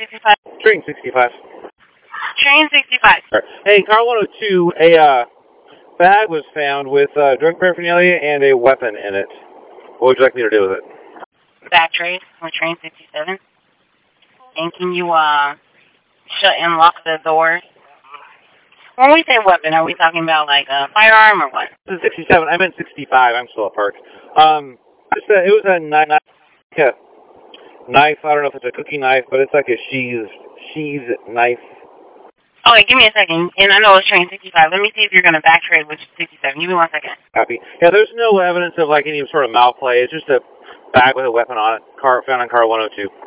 65? Train 65. Train 65. Hey, car 102, a bag was found with drug paraphernalia and a weapon in it. What would you like me to do with it? Back trace with train 67. And can you shut and lock the doors? When we say weapon, are we talking about like a firearm or what? This is 67. I meant 65. I'm still at Park. It was a knife. I don't know if it's a cookie knife, but it's like a sheath knife. Okay, give me a second. And I know it's train 65. Let me see if you're going to back trade with 67. Give me 1 second. Copy. Yeah, there's no evidence of like any sort of malplay. It's just a bag with a weapon on it. Found on car 102.